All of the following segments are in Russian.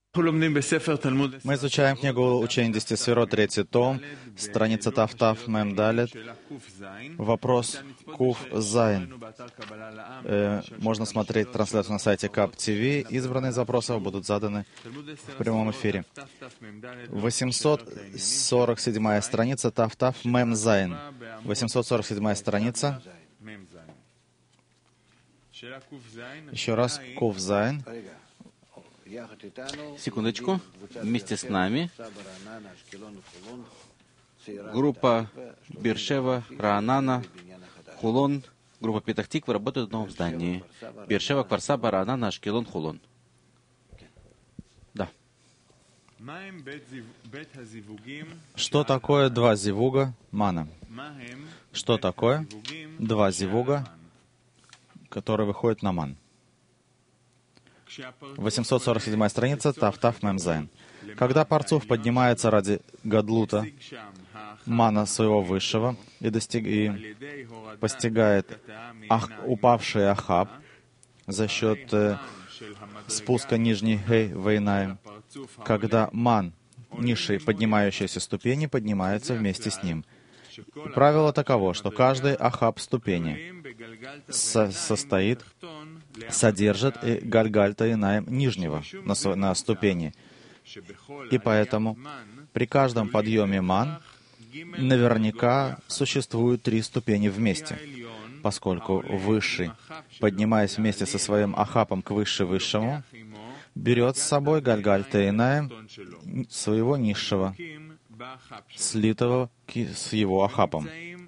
Мы изучаем книгу «Учение 10 сферот», 3 том, страница Тав-Тав, Мем Далет, вопрос Куф Зайн. Можно смотреть трансляцию на сайте КАП ТВ. Избранные из вопросов будут заданы в прямом эфире. 847 страница Тав-Тав, Мем Зайн. 847 страница. Еще раз, Куф Зайн. Секундочку. Вместе с нами группа Беэр-Шева, Раанана, Хулон, группа Петах-Тиква работают в новом здании. Беэр-Шева, Кфар-Саба, Раанана, Ашкелон, Хулон. Да. Что такое два зивуга мана? Что такое два зивуга, которые выходят на ман? 847 страница, Тав-Тав, Мем Зайн. Когда Парцуф поднимается ради Гадлута, мана своего высшего, и постигает упавший Ахаб за счет спуска нижней Хей Вейнаем, когда ман, низшей поднимающейся ступени, поднимается вместе с ним. И правило таково, что каждый Ахаб ступени содержит и Гальгальта Инаем нижнего на ступени. И поэтому при каждом подъеме ман наверняка существуют 3 ступени вместе, поскольку высший, поднимаясь вместе со своим Ахапом к высшему, берет с собой Гальгальта Инаем своего низшего, слитого с его Ахапом.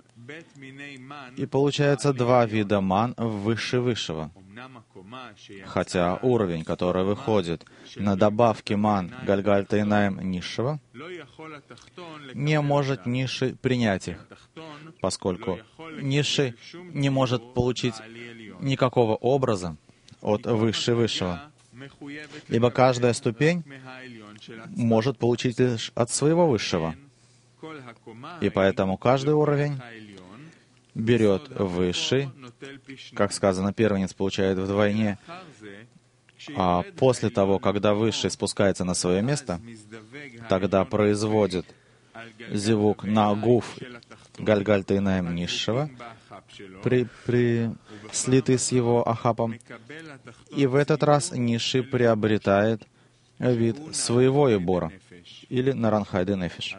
И получается 2 вида ман выше высшего. Хотя уровень, который выходит на добавки ман Гальгальта Инаем низшего, не может низший принять их, поскольку низший не может получить никакого образа от высшего. Ибо каждая ступень может получить лишь от своего высшего. И поэтому каждый уровень берет высший, как сказано, первенец получает вдвойне, а после того, когда высший спускается на свое место, тогда производит зивук на гуф Гальгальта Инаем низшего, слитый с его Ахапом, и в этот раз низший приобретает вид своего Ибора, или Наранхайды Нефиш.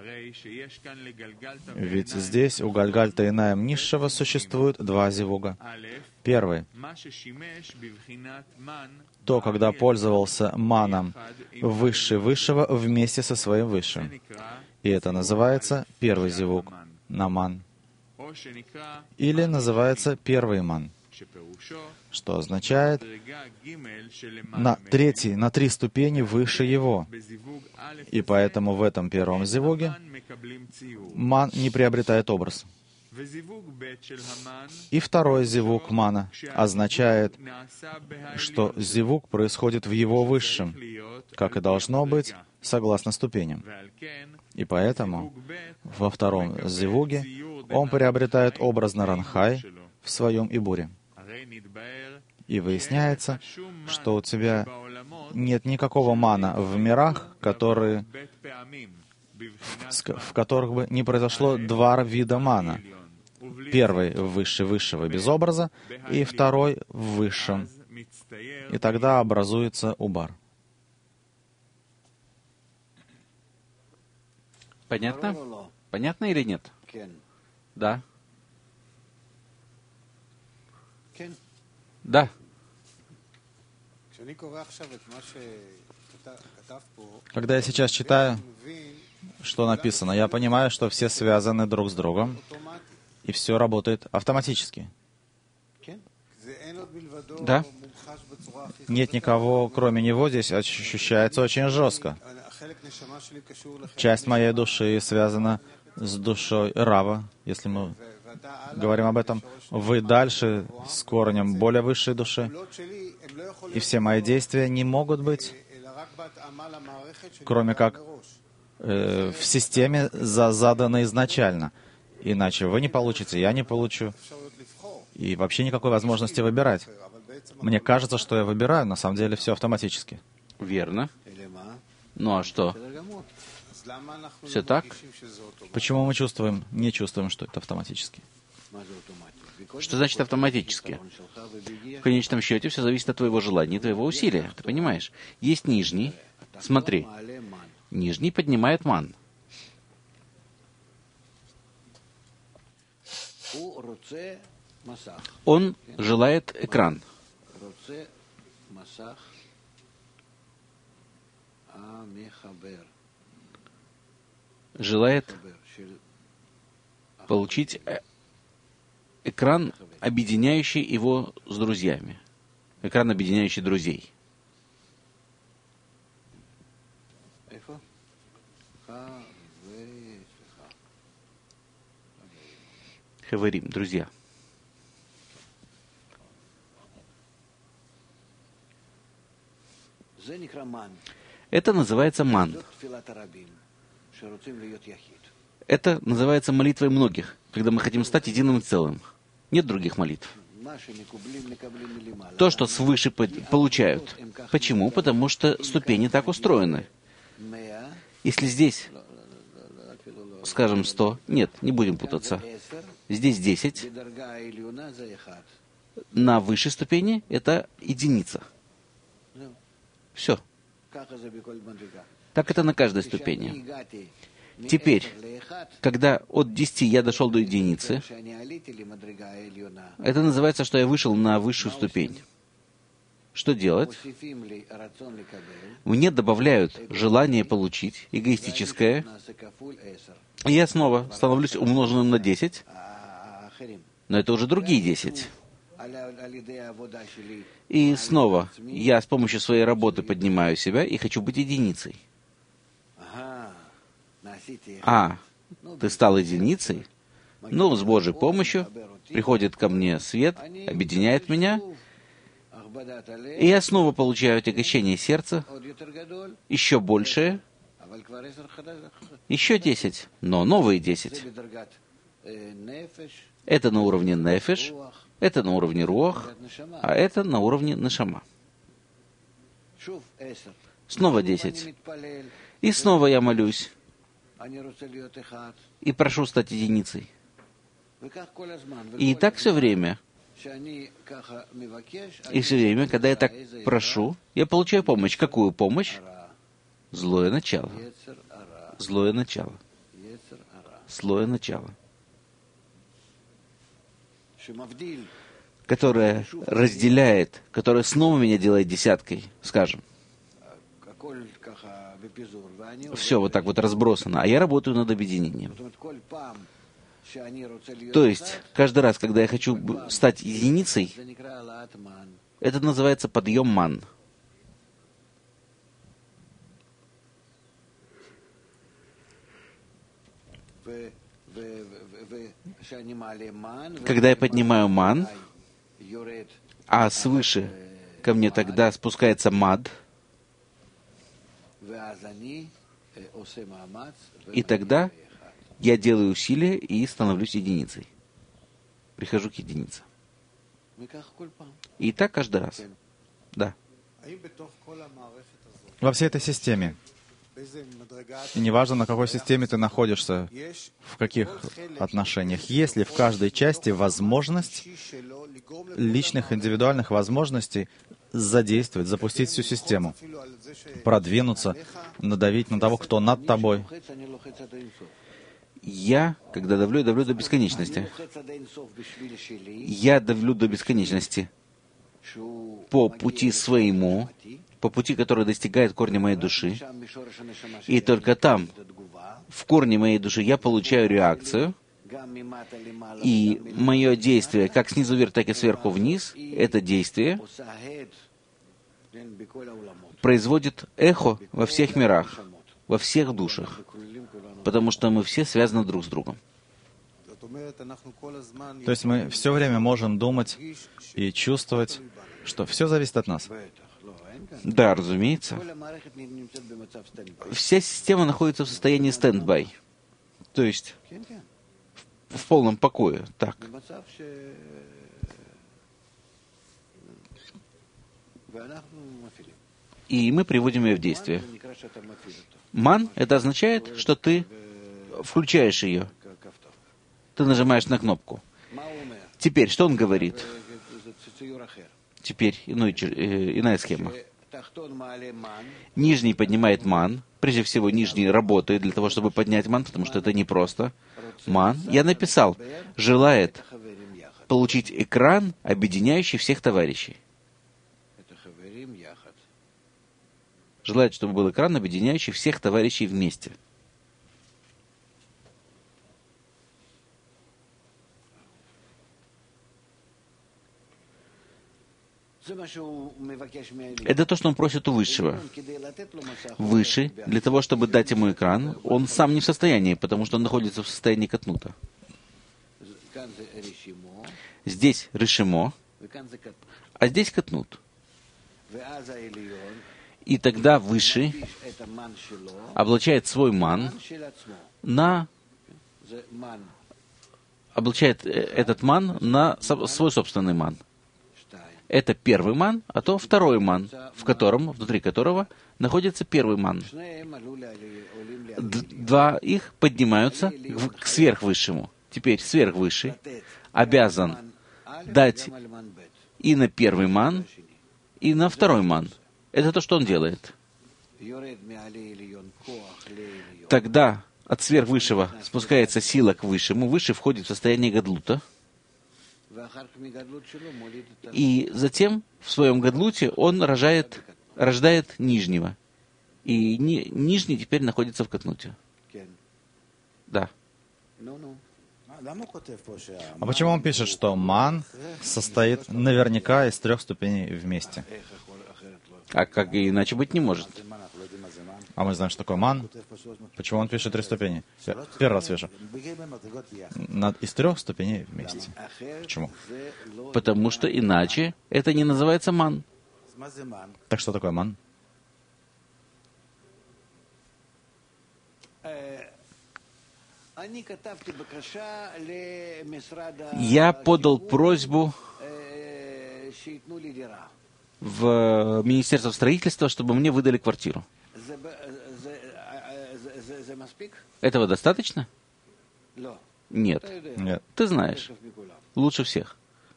Ведь здесь у Гальгальта Инаем низшего существует 2 зивуга. Первый — то, когда пользовался маном высший высшего вместе со своим высшим. И это называется первый зивуг на ман. Или называется первый ман, что означает на 3 ступени выше его. И поэтому в этом первом зивуге ман не приобретает образ. И второй зивуг мана означает, что зивуг происходит в его высшем, как и должно быть, согласно ступеням. И поэтому во втором зивуге он приобретает образ Наранхай в своем Ибуре. И выясняется, что у тебя нет никакого мана в мирах, в которых бы не произошло 2 вида мана. Первый выше высшего без образа, и второй в высшем. И тогда образуется убар. Понятно? Понятно или нет? Да. Да. Когда я сейчас читаю, что написано, я понимаю, что все связаны друг с другом, и все работает автоматически. Да. Нет никого, кроме него, здесь ощущается очень жестко. Часть моей души связана с душой Рава, если мы говорим об этом. Вы дальше с корнем более высшей души. И все мои действия не могут быть, кроме как в системе, заданной изначально. Иначе вы не получите, я не получу. И вообще никакой возможности выбирать. Мне кажется, что я выбираю, на самом деле все автоматически. Верно. Ну а что? Все так? Почему мы не чувствуем, что это автоматически? Что значит автоматически? В конечном счете все зависит от твоего желания и твоего усилия. Ты понимаешь? Есть нижний. Смотри. Нижний поднимает ман. Он желает экран. Желает получить экран, объединяющий его с друзьями. Экран, объединяющий друзей. Хаверим, друзья. Это называется ман. Это называется молитвой многих, когда мы хотим стать единым целым. Нет других молитв. То, что свыше получают. Почему? Потому что ступени так устроены. Если здесь, скажем, 100, нет, не будем путаться. Здесь 10. На высшей ступени это единица. Все. Так это на каждой ступени. Теперь, когда от 10 я дошел до единицы, это называется, что я вышел на высшую ступень. Что делать? Мне добавляют желание получить, эгоистическое, и я снова становлюсь умноженным на 10, но это уже другие 10. И снова я с помощью своей работы поднимаю себя и хочу быть единицей. Ты стал единицей? Ну, с Божьей помощью приходит ко мне свет, объединяет меня, и я снова получаю отягощение сердца, еще большее, еще 10, но новые 10. Это на уровне нефеш, это на уровне руах, а это на уровне нешама. Снова 10. И снова я молюсь. И прошу стать единицей. И так все время. И все время, когда я так прошу, я получаю помощь. Какую помощь? Злое начало. Злое начало. Злое начало. Которое разделяет, которое снова меня делает десяткой, скажем. Все вот так вот разбросано, а я работаю над объединением. То есть, каждый раз, когда я хочу стать единицей, это называется подъем ман. Когда я поднимаю ман, а свыше ко мне тогда спускается мад, и тогда я делаю усилия и становлюсь единицей. Прихожу к единице. И так каждый раз. Да. Во всей этой системе, и неважно, на какой системе ты находишься, в каких отношениях, есть ли в каждой части возможность личных, индивидуальных возможностей задействовать, запустить всю систему, продвинуться, надавить на того, кто над тобой. Я, когда давлю, я давлю до бесконечности. Я давлю до бесконечности по пути своему, по пути, который достигает корня моей души. И только там, в корне моей души, я получаю реакцию, и мое действие, как снизу вверх, так и сверху вниз, это действие производит эхо во всех мирах, во всех душах, потому что мы все связаны друг с другом. То есть мы все время можем думать и чувствовать, что все зависит от нас. Да, разумеется. Вся система находится в состоянии стендбай, то есть в полном покое. Так. и мы приводим ее в действие. Ман — это означает, что ты включаешь ее. Ты нажимаешь на кнопку. Теперь, что он говорит? Теперь иная схема. Нижний поднимает ман. Прежде всего, нижний работает для того, чтобы поднять ман, потому что это непросто. Ман, я написал, желает получить экран, объединяющий всех товарищей. Желает, чтобы был экран, объединяющий всех товарищей вместе. Это то, что он просит у Высшего. Высший, для того, чтобы дать ему экран, он сам не в состоянии, потому что он находится в состоянии катнута. Здесь Ришимо, а здесь катнут. И тогда Высший облачает свой ман облачает этот ман на свой собственный ман. Это первый ман, а то второй ман, внутри которого находится первый ман. Два их поднимаются к сверхвысшему. Теперь сверхвысший обязан дать и на первый ман, и на второй ман. Это то, что он делает. Тогда от сверхвысшего спускается сила к высшему, высший входит в состояние гадлута, и затем в своем гадлуте он рождает нижнего. И нижний теперь находится в катнуте. Да. А почему он пишет, что ман состоит наверняка из 3 ступеней вместе? А как иначе быть не может. А мы знаем, что такое ман. Почему он пишет 3 ступени? Первый раз вижу. Из 3 ступеней вместе. Почему? Потому что иначе это не называется ман. Так что такое ман? Я подал просьбу в Министерство строительства, чтобы мне выдали квартиру. Этого достаточно? Нет. Нет. Ты знаешь. Лучше всех.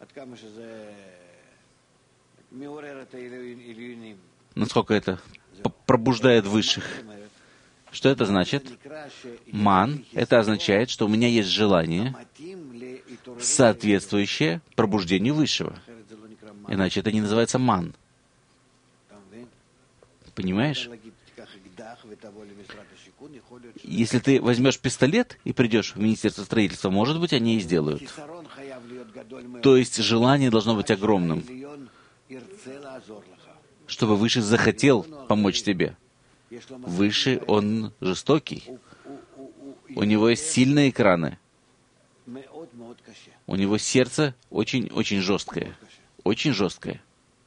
Насколько это пробуждает высших. Что это значит? Ман — это означает, что у меня есть желание, соответствующее пробуждению высшего. Иначе это не называется ман. Понимаешь? Если ты возьмешь пистолет и придешь в Министерство строительства, может быть, они и сделают. То есть желание должно быть огромным, чтобы Высший захотел помочь тебе. Высший, он жестокий. У него есть сильные экраны. У него сердце очень-очень жесткое. Очень жесткое.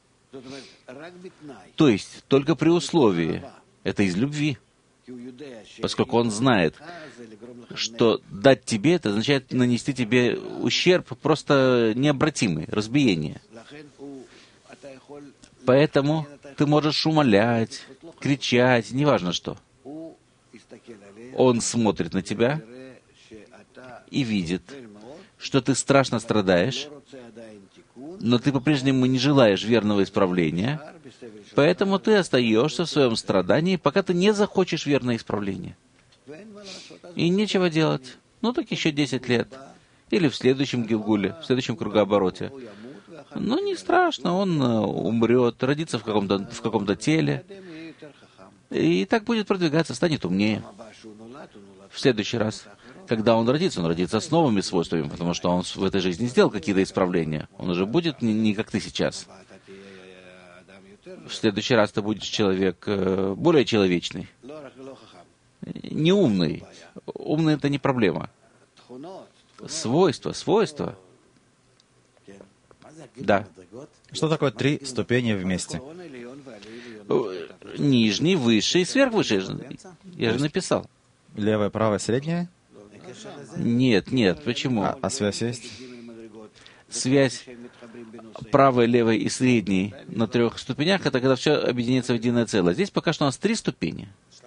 То есть, только при условии, это из любви. Поскольку он знает, что дать тебе, это означает нанести тебе ущерб просто необратимый, разбиение. Поэтому ты можешь умолять, кричать, неважно что. Он смотрит на тебя и видит, что ты страшно страдаешь, но ты по-прежнему не желаешь верного исправления, поэтому ты остаешься в своем страдании, пока ты не захочешь верное исправление. И нечего делать. Ну, так еще 10 лет. Или в следующем Гилгуле, в следующем кругообороте. Ну, не страшно, он умрет, родится в каком-то теле. И так будет продвигаться, станет умнее. В следующий раз, когда он родится с новыми свойствами, потому что он в этой жизни сделал какие-то исправления. Он уже будет не как ты сейчас. В следующий раз ты будешь человек более человечный. Не умный. Умный — это не проблема. Свойства. Да. Что такое 3 ступени вместе? Нижний, высший, сверхвысший. Я же написал. Левая, правая, средняя? Нет, почему? А связь есть? Связь правой, левой и средней на 3 ступенях, это когда все объединится в единое целое. Здесь пока что у нас 3 ступени.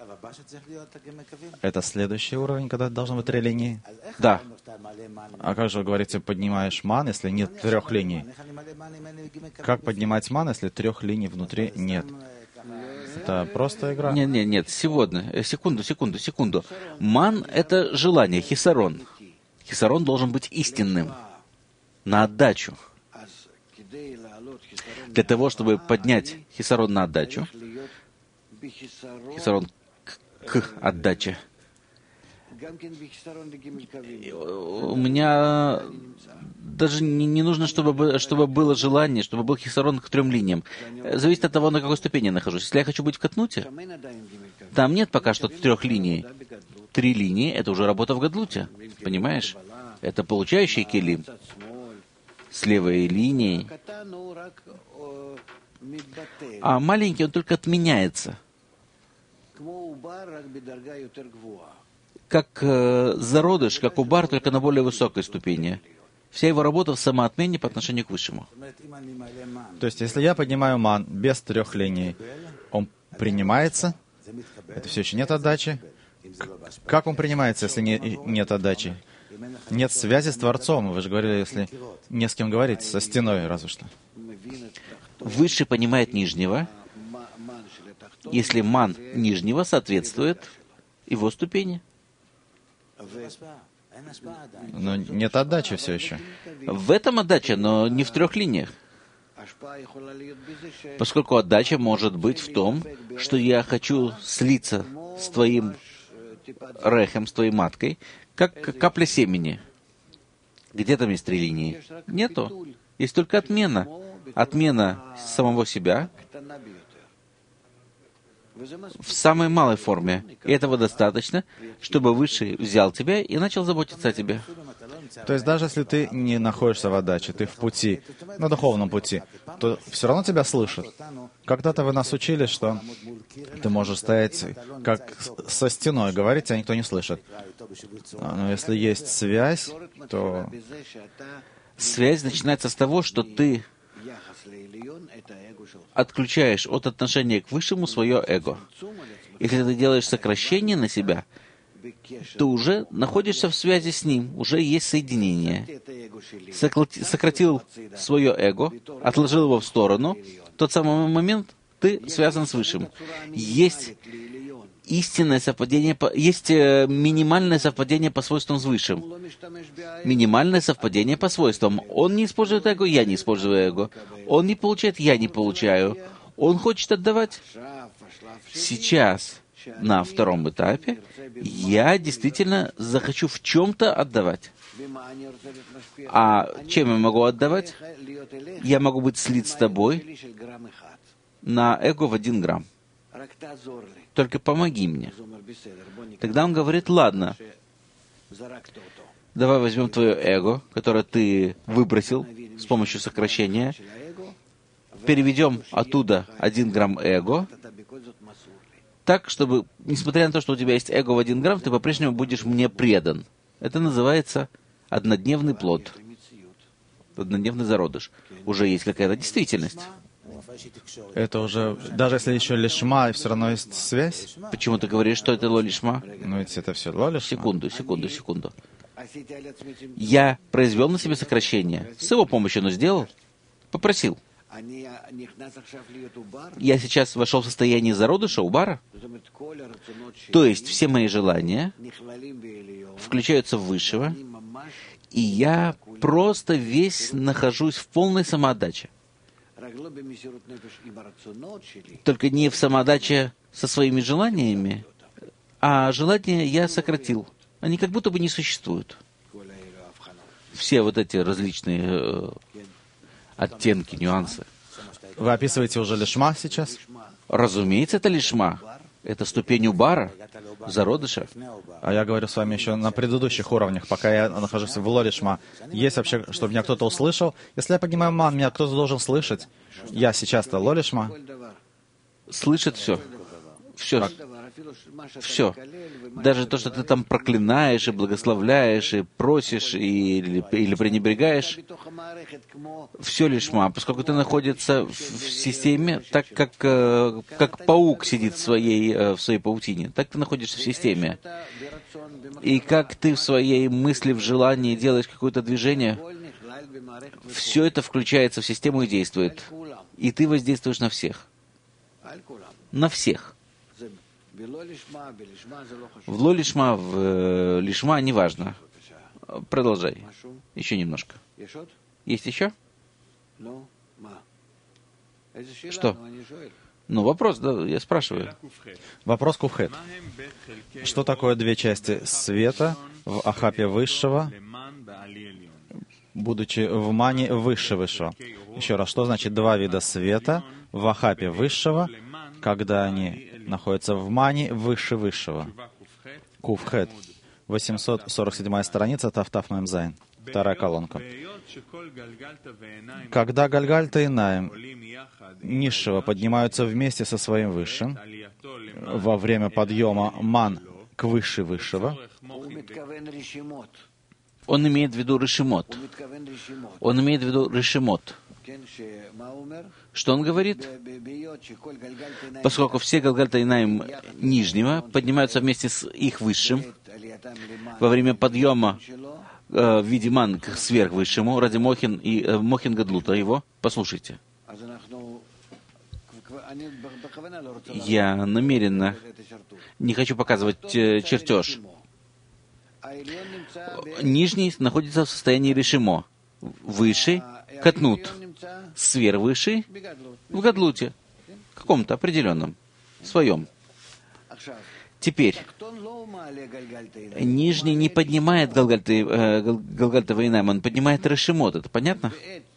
Это следующий уровень, когда должно быть 3 линии? Да. А как же вы говорите, поднимаешь ман, если нет 3 линий? Как поднимать ман, если 3 линий внутри нет? Это просто игра. Нет. Сегодня. Секунду. Ман — это желание, хисарон. Хисарон должен быть истинным. На отдачу. Для того, чтобы поднять хисарон на отдачу, хисарон к отдаче, у меня даже не нужно, чтобы было желание, чтобы был хисарон к 3 линиям. Зависит от того, на какой ступени я нахожусь. Если я хочу быть в катнуте, там нет пока что 3 линий. 3 линии — это уже работа в гадлуте. Понимаешь? Это получающий келим с левой линией. А маленький, он только отменяется. Как зародыш, как убар, только на более высокой ступени. Вся его работа в самоотмене по отношению к высшему. То есть, если я поднимаю ман без 3 линий, он принимается? Это все еще нет отдачи? Как он принимается, если нет отдачи? Нет связи с Творцом. Вы же говорили, если не с кем говорить, со стеной разве что. Высший понимает нижнего, если ман нижнего соответствует его ступени. Но нет отдачи все еще. В этом отдача, но не в 3 линиях. Поскольку отдача может быть в том, что я хочу слиться с твоим рехем, с твоей маткой, как капля семени. Где там есть 3 линии? Нету. Есть только отмена. Отмена самого себя в самой малой форме. И этого достаточно, чтобы Высший взял тебя и начал заботиться о тебе. То есть даже если ты не находишься в отдаче, ты в пути, на духовном пути, то все равно тебя слышат. Когда-то вы нас учили, что ты можешь стоять как со стеной, говорить, а никто не слышит. Но если есть связь, то... Связь начинается с того, что ты отключаешь от отношения к Высшему свое эго. Если ты делаешь сокращение на себя, ты уже находишься в связи с Ним, уже есть соединение. Сократил свое эго, отложил его в сторону, в тот самый момент ты связан с Высшим. Есть истинное совпадение, есть минимальное совпадение по свойствам с Высшим. Минимальное совпадение по свойствам. Он не использует эго, я не использую эго. Он не получает, я не получаю. Он хочет отдавать. Сейчас, на 2-м этапе, я действительно захочу в чем-то отдавать. А чем я могу отдавать? Я могу быть слит с тобой на эго в 1 грамм. Только помоги мне. Тогда он говорит, ладно, давай возьмем твое эго, которое ты выбросил с помощью сокращения, переведем оттуда 1 грамм эго, так, чтобы, несмотря на то, что у тебя есть эго в 1 грамм, ты по-прежнему будешь мне предан. Это называется однодневный плод, однодневный зародыш. Уже есть какая-то действительность. Это уже, даже если еще лишма, все равно есть связь? Почему ты говоришь, что это лолишма? Ну ведь это все лолишма. Секунду. Я произвел на себе сокращение. С его помощью, но сделал. Попросил. Я сейчас вошел в состояние зародыша, убара. То есть все мои желания включаются в Высшего, и я просто весь нахожусь в полной самоотдаче. Только не в самоотдаче со своими желаниями, а желания я сократил. Они как будто бы не существуют. Все вот эти различные оттенки, нюансы. Вы описываете уже лишма сейчас? Разумеется, это лишма. Это ступень убара, зародыша. А я говорю с вами еще на предыдущих уровнях, пока я нахожусь в лолишма. Есть вообще, чтобы меня кто-то услышал? Если я поднимаю ман, меня кто-то должен слышать. Я сейчас-то лолишма. Слышит все. Все. Все. Даже то, что ты там проклинаешь и благословляешь, и просишь, или пренебрегаешь, все лишма, поскольку ты находишься в системе, так как паук сидит в своей паутине, так ты находишься в системе. И как ты в своей мысли, в желании делаешь какое-то движение, все это включается в систему и действует. И ты воздействуешь на всех. На всех. В ло лишма, в лишма, неважно. Продолжай. Еще немножко. Есть еще? Что? Ну, вопрос, да, я спрашиваю. Вопрос куфхет. Что такое две части света в Ахапе Высшего, будучи в Мане Выше Высшего? Еще раз, что значит два вида света в Ахапе Высшего, когда они находятся в Мане Выше Высшего? Куфхет. 847 страница, Тафтаф Ноэм Зайн. Вторая колонка. Когда Гальгальта и Наим низшего поднимаются вместе со своим высшим во время подъема ман к выше высшего, он имеет в виду решимот. Он имеет в виду решимот. Что он говорит? Поскольку все Галгальта и Наим нижнего поднимаются вместе с их высшим во время подъема в виде ман к сверхвысшему, ради Мохин и Мохин Гадлута его. Послушайте. Я намеренно не хочу показывать чертеж. Нижний находится в состоянии решимо. Высший — катнут. Сверхвысший — в Гадлуте. Каком-то определенном. Своем. Теперь, нижний не поднимает Галгальта Вейнайм, он поднимает решимот. Это понятно?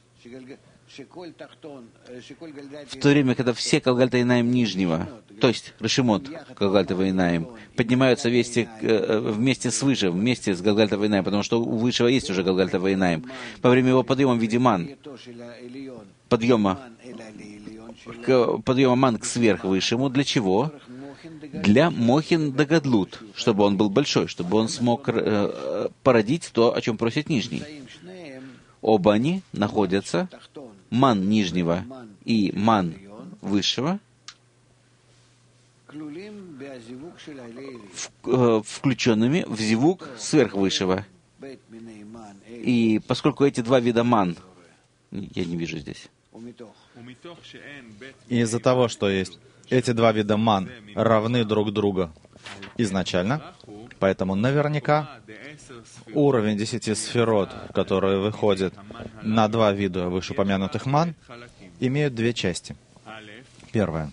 В то время, когда все Галгальта Вейнайм нижнего, то есть решимот Галгальта Вейнайм, поднимаются вместе с выше, вместе с Галгальта Вейнайм, потому что у высшего есть уже Галгальта Вейнайм. Во время его подъема в виде ман, подъема ман к сверхвысшему, для чего? Для Мохин Дагадлут, чтобы он был большой, чтобы он смог породить то, о чем просит нижний. Оба они находятся, ман нижнего и ман высшего, включенными в зивук сверхвысшего. И поскольку эти два вида ман, я не вижу здесь. И из-за того, что есть эти два вида ман равны друг другу изначально, поэтому наверняка уровень 10 сферот, который выходит на два вида вышеупомянутых ман, имеют две части. Первая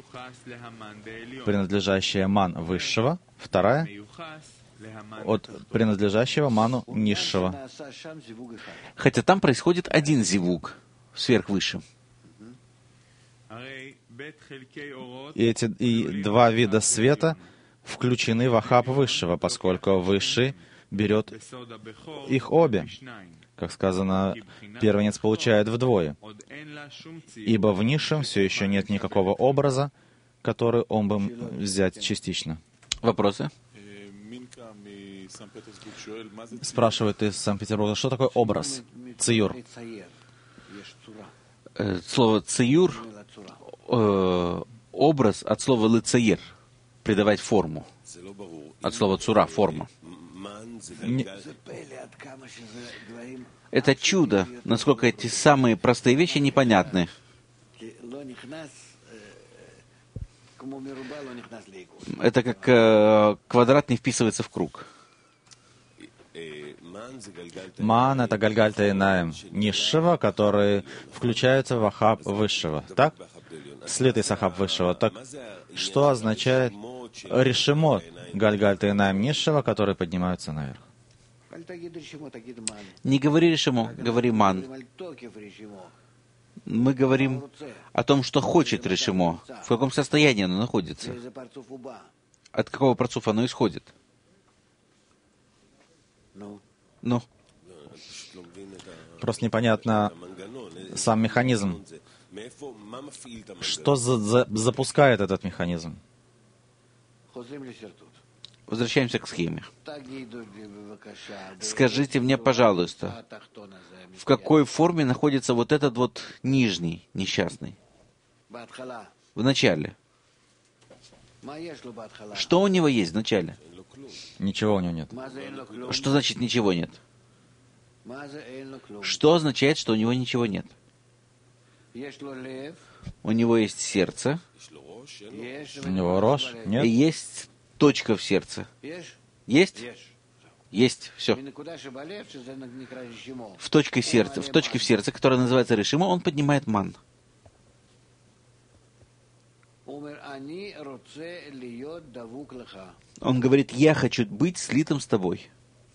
— принадлежащая ман высшего. Вторая — от принадлежащего ману низшего. Хотя там происходит один зивук сверхвысшим. И два вида света включены в Ахап Высшего, поскольку Высший берет их обе. Как сказано, первенец получает вдвое. Ибо в низшем все еще нет никакого образа, который он бы взять частично. Вопросы? Спрашивают из Санкт-Петербурга, что такое образ? Циюр. Слово циюр, образ от слова лицеер, придавать форму. От слова цура, форма. Это чудо, насколько эти самые простые вещи непонятны. Это как квадрат не вписывается в круг. Ман — это Гальгальта и Наим низшего, которые включаются в Ахап высшего. Так? Слитый с Ахап высшего. Так что означает решимот Гальгальта и Наим низшего, которые поднимаются наверх? Не говори решимо, говори ман. Мы говорим о том, что хочет решимо, в каком состоянии оно находится, от какого парцуфа оно исходит. Ну. Просто непонятно сам механизм. Что запускает этот механизм? Возвращаемся к схеме. Скажите мне, пожалуйста, в какой форме находится вот этот вот нижний, несчастный? В начале. Что у него есть в начале? Ничего у него нет. Что значит ничего нет? Что означает, что у него ничего нет? У него есть сердце. У него рожь? Нет? И есть точка в сердце. Есть? Есть. Все. В точке в сердце, которая называется решимо, он поднимает ман. Он говорит, я хочу быть слитым с тобой.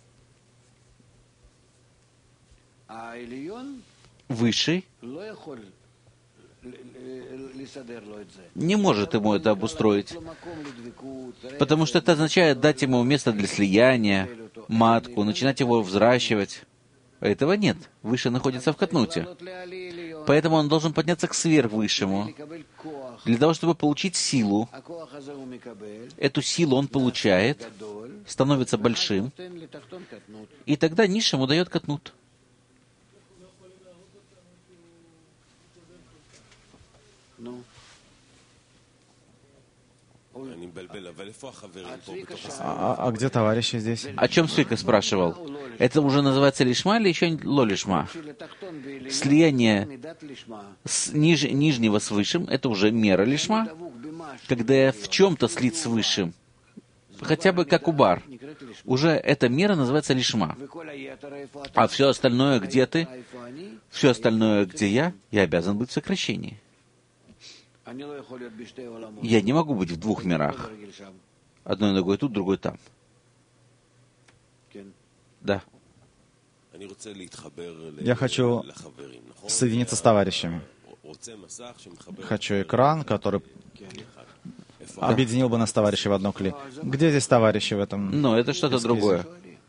Высший не может ему это обустроить, потому что это означает дать ему место для слияния, матку, начинать его взращивать. Этого нет. Выше находится в катнуте. Поэтому он должен подняться к сверхвысшему. Для того, чтобы получить силу, эту силу он получает, становится большим, и тогда низшему дает катнут. А где товарищи здесь? О чем Свика спрашивал? Это уже называется лишма или еще лолишма? Слияние нижнего с высшим — это уже мера лишма. Когда я в чем-то слит с высшим, хотя бы как убар, уже эта мера называется лишма. А все остальное, где ты, все остальное, где я обязан быть в сокращении. Я не могу быть в двух мирах. Одной ногой тут, другой там. Да. Я хочу соединиться с товарищами. Хочу экран, который объединил бы нас, товарищи, в одно кли. Где здесь товарищи в этом? Ну, это что-то другое.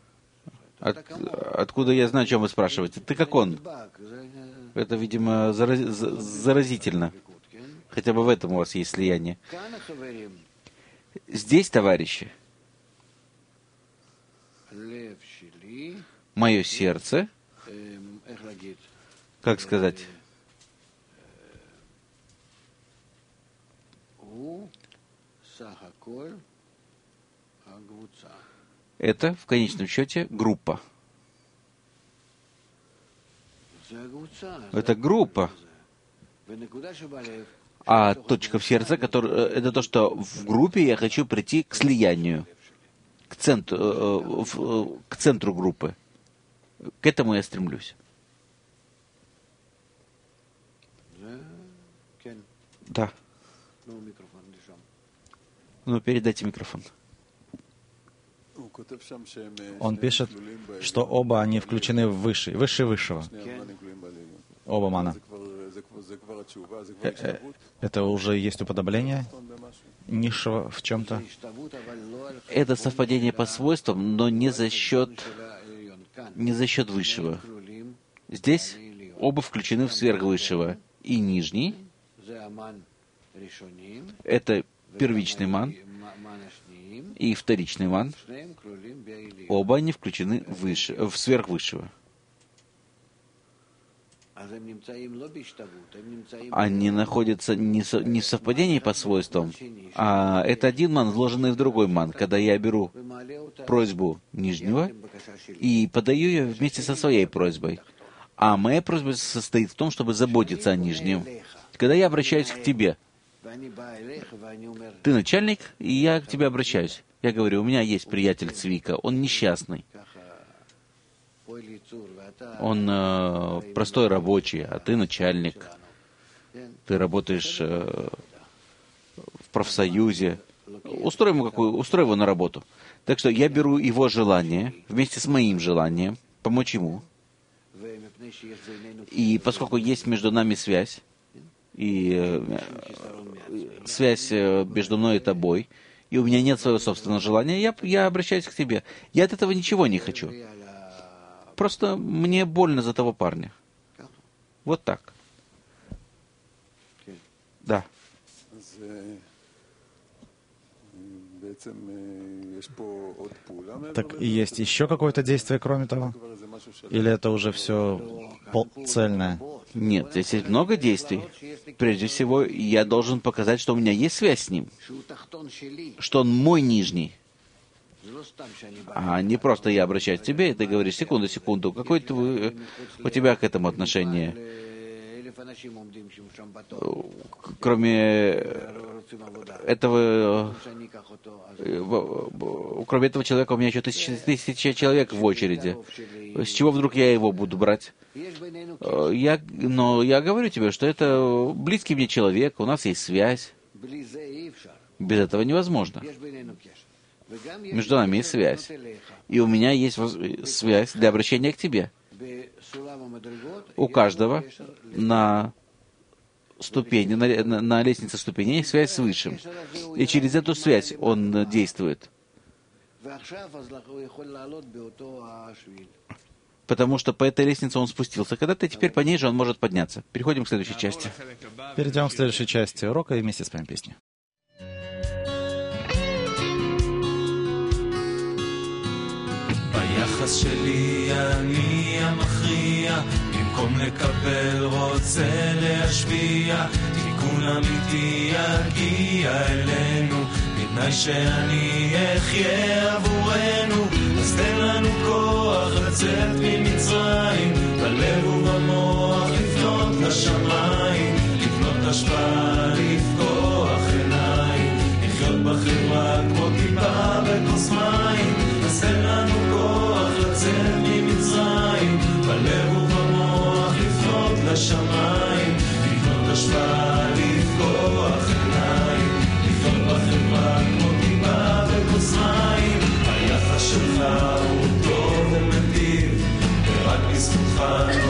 Откуда я знаю, о чем вы спрашиваете? Ты как он? Это, видимо, заразительно. Хотя бы в этом у вас есть слияние. Здесь, товарищи, мое сердце, как сказать, это в конечном счете группа. Это группа. А точка в сердце, это то, что в группе я хочу прийти к слиянию, к центру группы. К этому я стремлюсь. Да. Ну, передайте микрофон. Он пишет, что оба они включены в высший высшего. Оба мана. Это уже есть уподобление низшего в чем-то? Это совпадение по свойствам, но не за счет высшего. Здесь оба включены в сверхвысшего. И нижний — это первичный ман, и вторичный ман. Оба они включены в сверхвысшего. Они находятся не в совпадении по свойствам, а это один ман, вложенный в другой ман. Когда я беру просьбу нижнего и подаю ее вместе со своей просьбой. А моя просьба состоит в том, чтобы заботиться о нижнем. Когда я обращаюсь к тебе, ты начальник, и я к тебе обращаюсь. Я говорю, у меня есть приятель Цвика, он несчастный. Он простой рабочий, а ты начальник. Ты работаешь в профсоюзе. Устрой его на работу. Так что я беру его желание вместе с моим желанием помочь ему. И поскольку есть между нами связь, и связь между мной и тобой, и у меня нет своего собственного желания, я обращаюсь к тебе. Я от этого ничего не хочу. Просто мне больно за того парня. Вот так. Так есть еще какое-то действие, кроме того? Или это уже все цельное? Нет, здесь есть много действий. Прежде всего, я должен показать, что у меня есть связь с ним, что он мой нижний. А не просто я обращаюсь к тебе, и ты говоришь, секунду, какое у тебя к этому отношение? Кроме этого человека у меня еще тысяча человек в очереди. С чего вдруг я его буду брать? Но я говорю тебе, что это близкий мне человек, у нас есть связь. Без этого невозможно. Между нами есть связь. И у меня есть связь для обращения к тебе. У каждого на ступени, на лестнице ступеней связь с Высшим. И через эту связь он действует. Потому что по этой лестнице он спустился. Когда-то теперь по ней же он может подняться. Переходим к следующей части. Перейдем к следующей части урока и вместе споем песню. ביחס שלי אני המכריע, במקום לקבל רוצה להשפיע, תיקון אמיתי יגיע אלינו, בתנאי שאני אחיה עבורנו, אז תן לנו כוח לצאת ממצרים, בלב ובמוח לפנות לשמיים, לפנות השפעה, לפקוח עיניים, לחיות בחברה כמו טיפה בכוס מים, אז תן לנו כוח לצאת ממצרים, בלב ובמוח לפנות לשמיים, לפנות השפעה, לפקוח עיניים, לחיות בחברה כמו טיפה בכוס מים, היחס שלך הוא טוב ומטיב, ורק בזכותך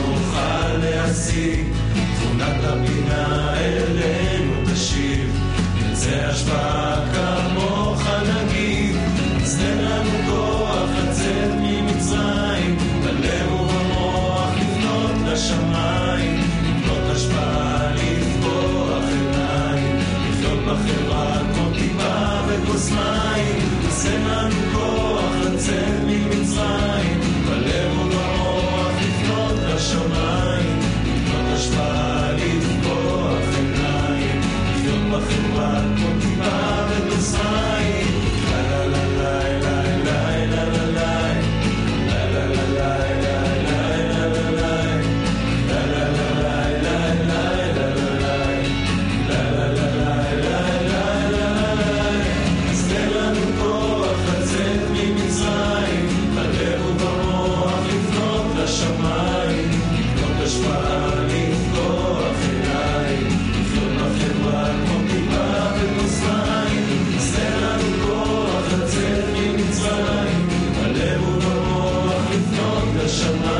נוכל להשיג, תכונת הבינה אלינו תשיב, נרצה השפעה כמוך נגיב, אז תן לנו כוח לצאת ממצרים, בלב ובמוח לפנות לשמיים, לפנות השפעה, לפקוח עיניים, לחיות בחברה כמו טיפה בכוס מים, אז תן לנו כוח לצאת ממצרים, בלב ובמוח לפנות לשמיים, לפנות השפעה, לפקוח עיניים, לחיות בחברה כמו טיפה בכוס מים. Shema